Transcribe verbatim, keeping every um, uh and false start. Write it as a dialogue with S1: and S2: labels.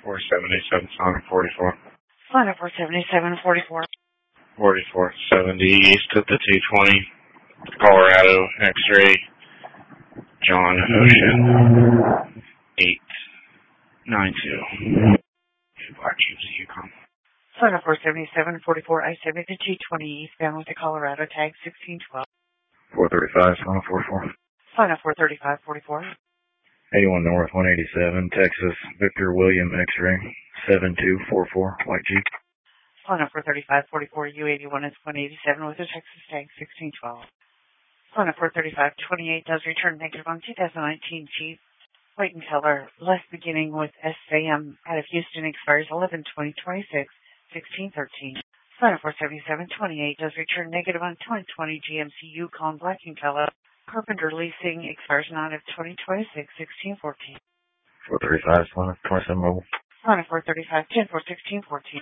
S1: four seventy-seven, Sonic forty-four.
S2: Sonic four seventy-seven, forty-four.
S1: forty-four seventy east at the two twenty, Colorado, X-ray, John Ocean, eight nine two. Black Cubes, Yukon.
S2: Sonic four seventy-seven, forty-four, I seventy to two twenty eastbound with the Colorado tag sixteen twelve.
S1: four thirty-five, Sonic forty-four.
S2: Sonic four thirty-five, forty-four.
S1: eighty-one North, one eighty-seven, Texas, Victor William X-ray, seven two four four, White Jeep.
S2: Sonic four thirty-five, forty-four, U eighty-one is one eighty-seven with the Texas tag sixteen twelve. Sonic four thirty-five, twenty-eight does return negative on two thousand nineteen Jeep. White and color, left beginning with S A M out of Houston, expires eleven twenty twenty-six, sixteen thirteen. Sonic four seventy-seven, twenty-eight does return negative on twenty twenty G M C Yukon, black and color. Carpenter leasing, expires nine of twenty twenty-six, sixteen fourteen.
S1: four thirty-five, Sonic twenty-seven mobile.
S2: Sonic four thirty-five, ten four sixteen fourteen.